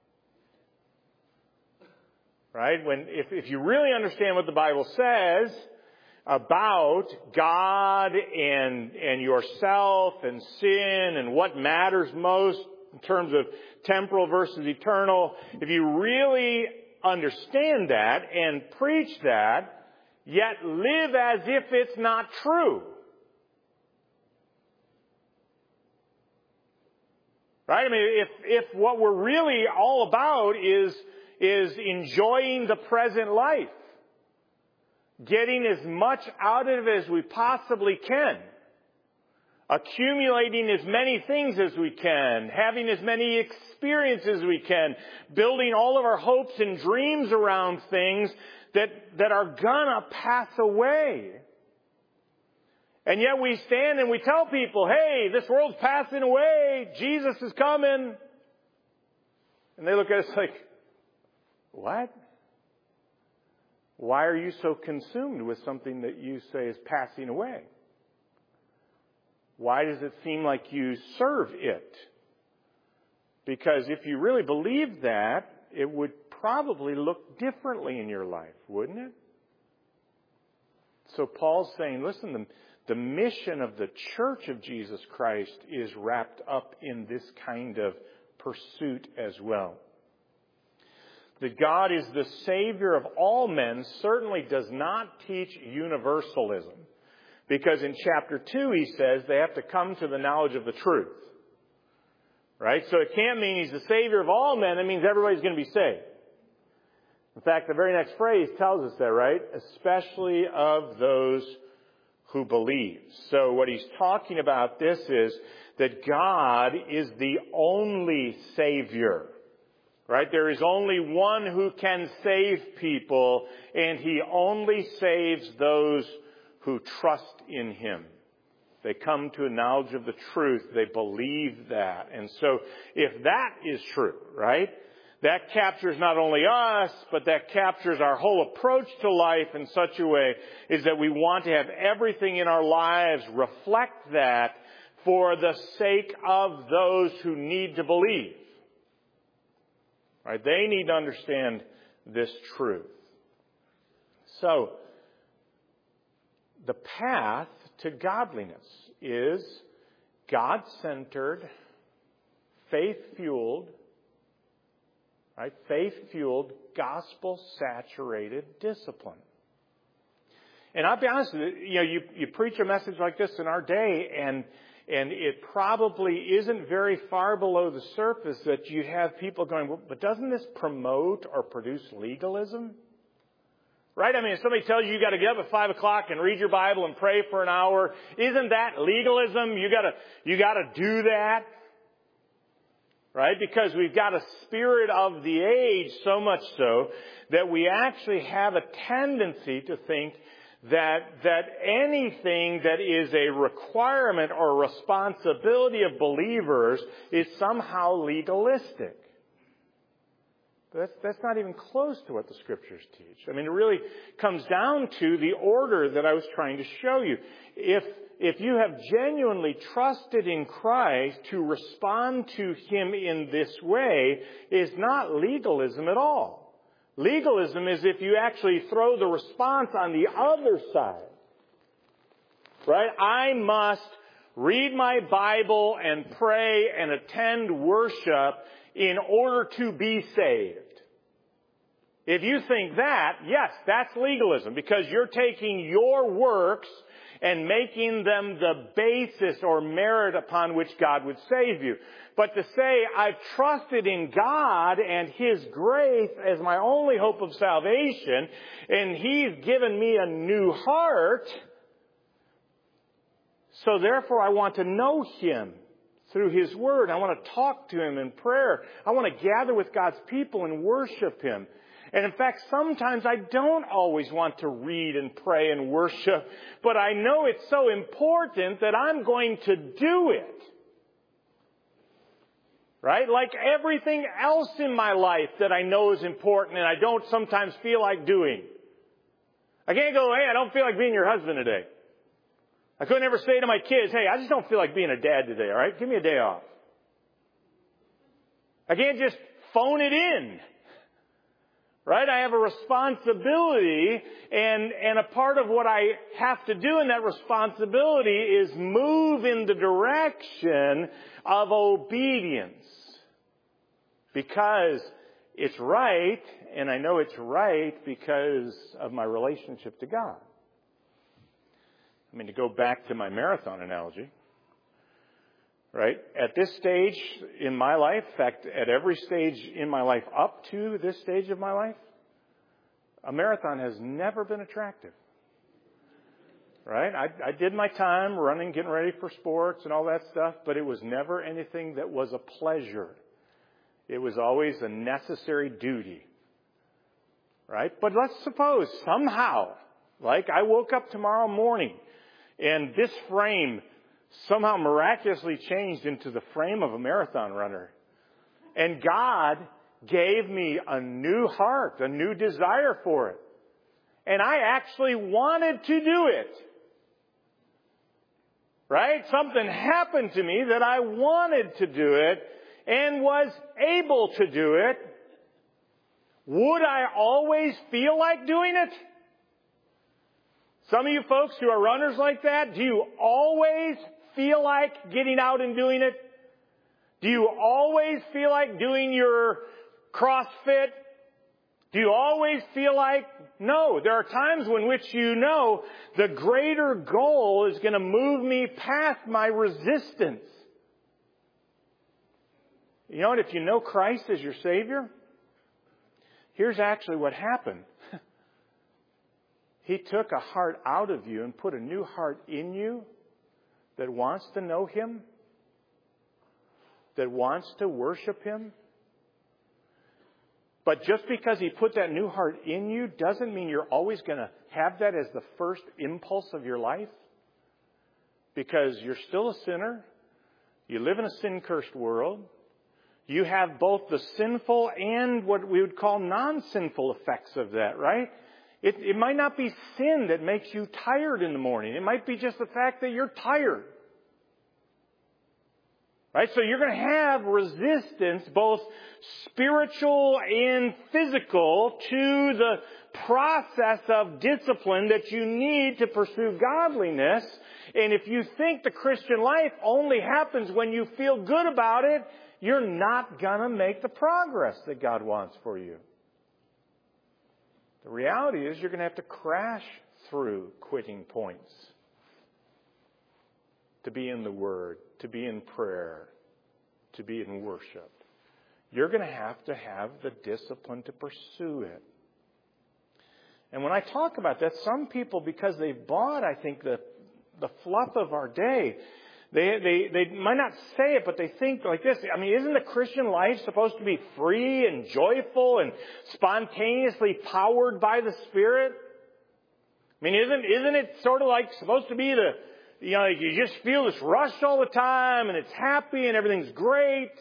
Right? When if, if you really understand what the Bible says about God and and yourself and sin and what matters most in terms of temporal versus eternal, if you really understand that and preach that, yet live as if it's not true. Right? I mean, if if what we're really all about is is enjoying the present life, getting as much out of it as we possibly can, accumulating as many things as we can, having as many experiences as we can, building all of our hopes and dreams around things that, that are gonna pass away. And yet we stand and we tell people, hey, this world's passing away, Jesus is coming. And they look at us like, what? Why are you so consumed with something that you say is passing away? Why does it seem like you serve it? Because if you really believed that, it would probably look differently in your life, wouldn't it? So Paul's saying, listen, the, the mission of the Church of Jesus Christ is wrapped up in this kind of pursuit as well. That God is the Savior of all men certainly does not teach universalism. Because in chapter two he says they have to come to the knowledge of the truth. Right? So it can't mean He's the Savior of all men. It means everybody's going to be saved. In fact, the very next phrase tells us that, right? Especially of those who believe. So what he's talking about this is that God is the only Savior. Right? There is only one who can save people, and He only saves those who trust in Him. They come to a knowledge of the truth. They believe that. And so if that is true, right, that captures not only us, but that captures our whole approach to life in such a way is that we want to have everything in our lives reflect that for the sake of those who need to believe. Right? They need to understand this truth. So, the path to godliness is God-centered, faith-fueled, right? Faith-fueled, gospel-saturated discipline. And I'll be honest with you, you know, you, you preach a message like this in our day, and And it probably isn't very far below the surface that you have people going, well, but doesn't this promote or produce legalism? Right? I mean, if somebody tells you you got to get up at five o'clock and read your Bible and pray for an hour, isn't that legalism? You got to, you got to do that. Right? Because we've got a spirit of the age so much so that we actually have a tendency to think that that anything that is a requirement or responsibility of believers is somehow legalistic. That's, that's not even close to what the Scriptures teach. I mean, it really comes down to the order that I was trying to show you. If, if you have genuinely trusted in Christ, to respond to Him in this way is not legalism at all. Legalism is if you actually throw the response on the other side. Right? I must read my Bible and pray and attend worship in order to be saved. If you think that, yes, that's legalism, because you're taking your works and making them the basis or merit upon which God would save you. But to say, I've trusted in God and His grace as my only hope of salvation, and He's given me a new heart, so therefore I want to know Him through His Word. I want to talk to Him in prayer. I want to gather with God's people and worship Him. And in fact, sometimes I don't always want to read and pray and worship, but I know it's so important that I'm going to do it. Right? Like everything else in my life that I know is important and I don't sometimes feel like doing. I can't go, hey, I don't feel like being your husband today. I couldn't ever say to my kids, hey, I just don't feel like being a dad today, all right? Give me a day off. I can't just phone it in. Right? I have a responsibility, and, and a part of what I have to do in that responsibility is move in the direction of obedience. Because it's right, and I know it's right because of my relationship to God. I mean, to go back to my marathon analogy, right? At this stage in my life, in fact, at every stage in my life up to this stage of my life, a marathon has never been attractive. Right? I, I did my time running, getting ready for sports and all that stuff, but it was never anything that was a pleasure. It was always a necessary duty. Right? But let's suppose somehow, like I woke up tomorrow morning and this frame somehow miraculously changed into the frame of a marathon runner. And God gave me a new heart, a new desire for it. And I actually wanted to do it. Right? Something happened to me that I wanted to do it and was able to do it. Would I always feel like doing it? Some of you folks who are runners like that, do you always feel like getting out and doing it? Do you always feel like doing your CrossFit? Do you always feel like? No. There are times when which you know the greater goal is going to move me past my resistance. You know what? If you know Christ as your Savior, here's actually what happened. He took a heart out of you and put a new heart in you that wants to know Him, that wants to worship Him. But just because He put that new heart in you doesn't mean you're always going to have that as the first impulse of your life. Because you're still a sinner. You live in a sin-cursed world. You have both the sinful and what we would call non-sinful effects of that, right? It, it might not be sin that makes you tired in the morning. It might be just the fact that you're tired. Right? So you're going to have resistance, both spiritual and physical, to the process of discipline that you need to pursue godliness. And if you think the Christian life only happens when you feel good about it, you're not going to make the progress that God wants for you. The reality is you're going to have to crash through quitting points to be in the Word, to be in prayer, to be in worship. You're going to have to have the discipline to pursue it. And when I talk about that, some people, because they've bought, I think, the, the fluff of our day, They, they, they might not say it, but they think like this. I mean, isn't the Christian life supposed to be free and joyful and spontaneously powered by the Spirit? I mean, isn't, isn't it sort of like supposed to be the, you know, you just feel this rush all the time and it's happy and everything's great?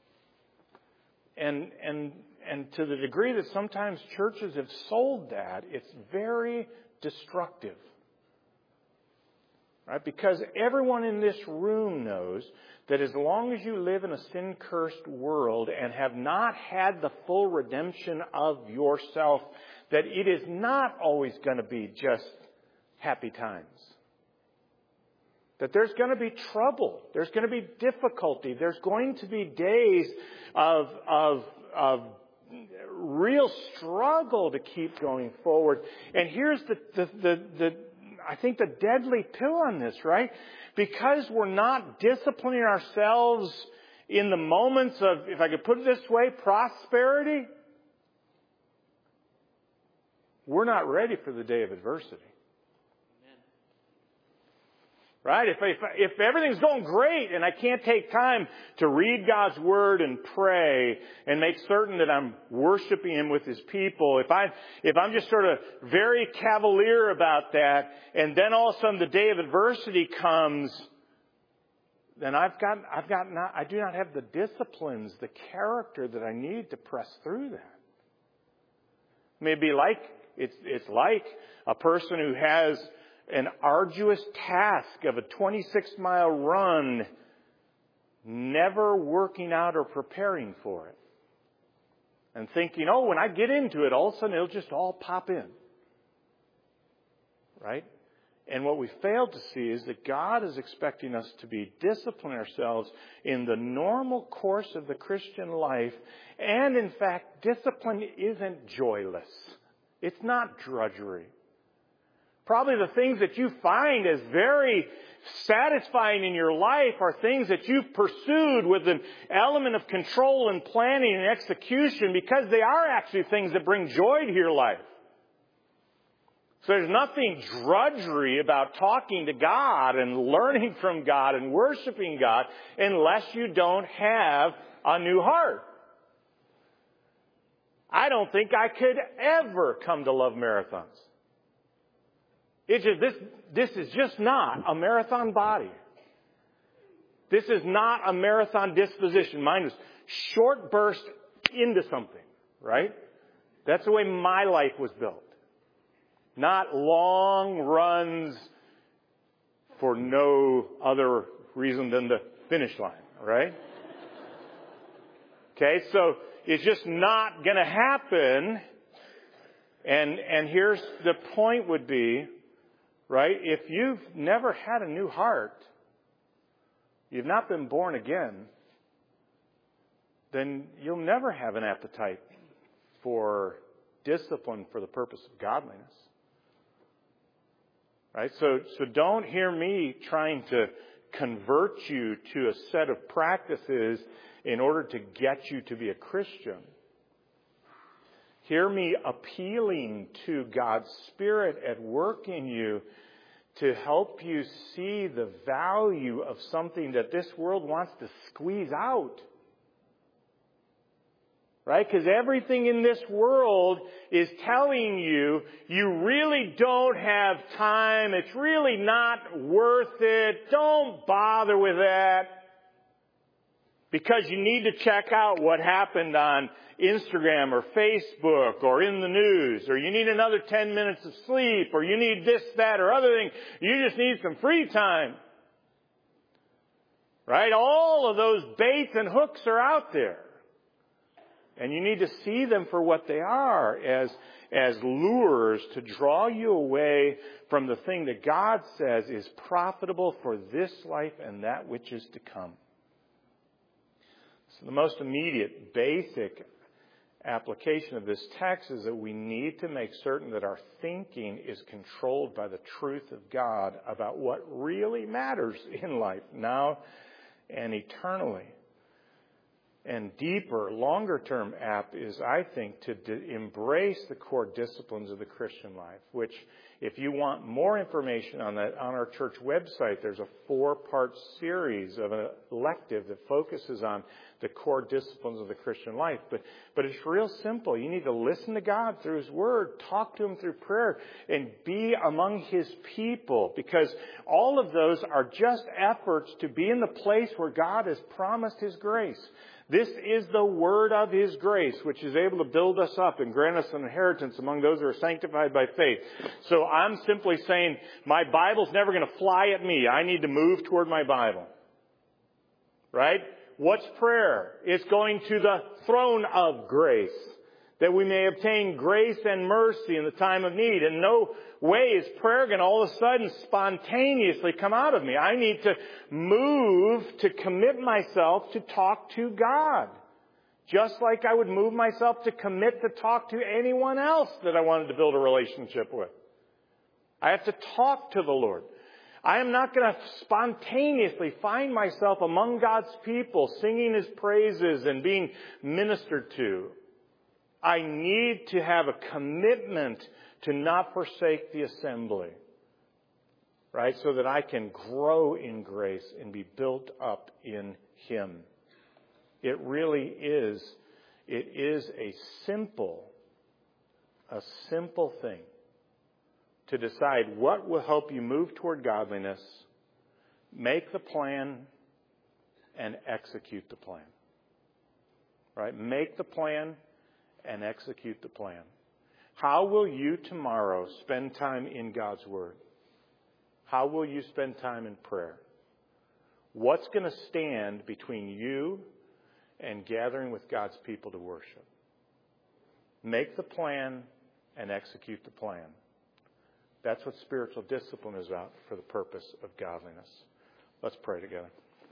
And, and, and to the degree that sometimes churches have sold that, it's very destructive. Right? Because everyone in this room knows that as long as you live in a sin-cursed world and have not had the full redemption of yourself, that it is not always going to be just happy times. That there's going to be trouble. There's going to be difficulty. There's going to be days of, of, of real struggle to keep going forward. And here's the, the, the, the, I think the deadly pill on this, right? Because we're not disciplining ourselves in the moments of, if I could put it this way, prosperity, we're not ready for the day of adversity. Right? If, if, if everything's going great and I can't take time to read God's Word and pray and make certain that I'm worshiping Him with His people, if, I, if I'm just sort of very cavalier about that, and then all of a sudden the day of adversity comes, then I've got, I've got not, I do not have the disciplines, the character that I need to press through that. Maybe like, it's, it's like a person who has an arduous task of a twenty-six mile run, never working out or preparing for it. And thinking, oh, when I get into it, all of a sudden it'll just all pop in. Right? And what we failed to see is that God is expecting us to be disciplining ourselves in the normal course of the Christian life. And in fact, discipline isn't joyless. It's not drudgery. Probably the things that you find as very satisfying in your life are things that you've pursued with an element of control and planning and execution, because they are actually things that bring joy to your life. So there's nothing drudgery about talking to God and learning from God and worshiping God unless you don't have a new heart. I don't think I could ever come to love marathons. It's just, this, this is just not a marathon body. This is not a marathon disposition. Mine was short burst into something, right? That's the way my life was built. Not long runs for no other reason than the finish line, right? Okay, so it's just not going to happen. And, and here's the point would be, right? If you've never had a new heart, you've not been born again, then you'll never have an appetite for discipline for the purpose of godliness. Right? So, so don't hear me trying to convert you to a set of practices in order to get you to be a Christian. Hear me appealing to God's Spirit at work in you to help you see the value of something that this world wants to squeeze out. Right? Because everything in this world is telling you, you really don't have time. It's really not worth it. Don't bother with that. Because you need to check out what happened on Instagram or Facebook or in the news, or you need another ten minutes of sleep, or you need this, that, or other thing. You just need some free time. Right? All of those baits and hooks are out there. And you need to see them for what they are, as, as lures to draw you away from the thing that God says is profitable for this life and that which is to come. So the most immediate, basic application of this text is that we need to make certain that our thinking is controlled by the truth of God about what really matters in life now and eternally. And deeper, longer-term app is, I think, to d- embrace the core disciplines of the Christian life, which, if you want more information on that, on our church website, there's a four-part series of an elective that focuses on the core disciplines of the Christian life. But, but it's real simple. You need to listen to God through His Word, talk to Him through prayer, and be among His people, because all of those are just efforts to be in the place where God has promised His grace. This is the word of His grace, which is able to build us up and grant us an inheritance among those who are sanctified by faith. So I'm simply saying, my Bible's never going to fly at me. I need to move toward my Bible. Right? What's prayer? It's going to the throne of grace. that we may obtain grace and mercy in the time of need. In no way is prayer going to all of a sudden spontaneously come out of me. I need to move to commit myself to talk to God. Just like I would move myself to commit to talk to anyone else that I wanted to build a relationship with. I have to talk to the Lord. I am not going to spontaneously find myself among God's people singing His praises and being ministered to. I need to have a commitment to not forsake the assembly, right? So that I can grow in grace and be built up in Him. It really is, it is a simple, a simple thing to decide what will help you move toward godliness, make the plan, and execute the plan. Right? Make the plan and execute the plan. How will you tomorrow spend time in God's Word? How will you spend time in prayer? What's going to stand between you and gathering with God's people to worship? Make the plan and execute the plan. That's what spiritual discipline is about for the purpose of godliness. Let's pray together.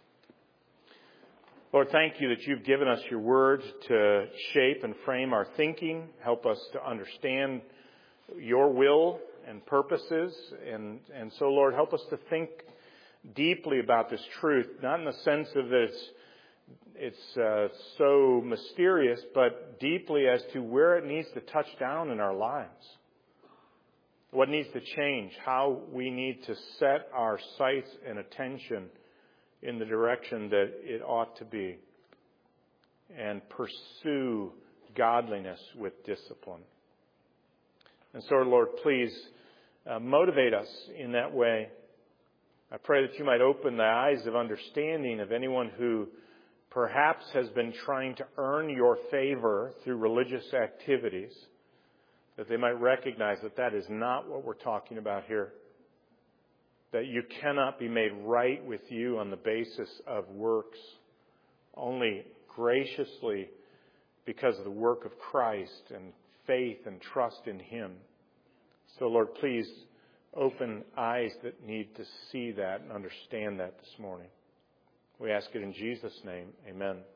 Lord, thank you that you've given us your word to shape and frame our thinking. Help us to understand your will and purposes. And, and so, Lord, help us to think deeply about this truth, not in the sense of that it's, it's uh, so mysterious, but deeply as to where it needs to touch down in our lives. What needs to change, how we need to set our sights and attention in the direction that it ought to be, and pursue godliness with discipline. And so, Lord, please uh, motivate us in that way. I pray that you might open the eyes of understanding of anyone who perhaps has been trying to earn your favor through religious activities, that they might recognize that that is not what we're talking about here. That you cannot be made right with you on the basis of works, only graciously because of the work of Christ and faith and trust in Him. So, Lord, please open eyes that need to see that and understand that this morning. We ask it in Jesus' name. Amen.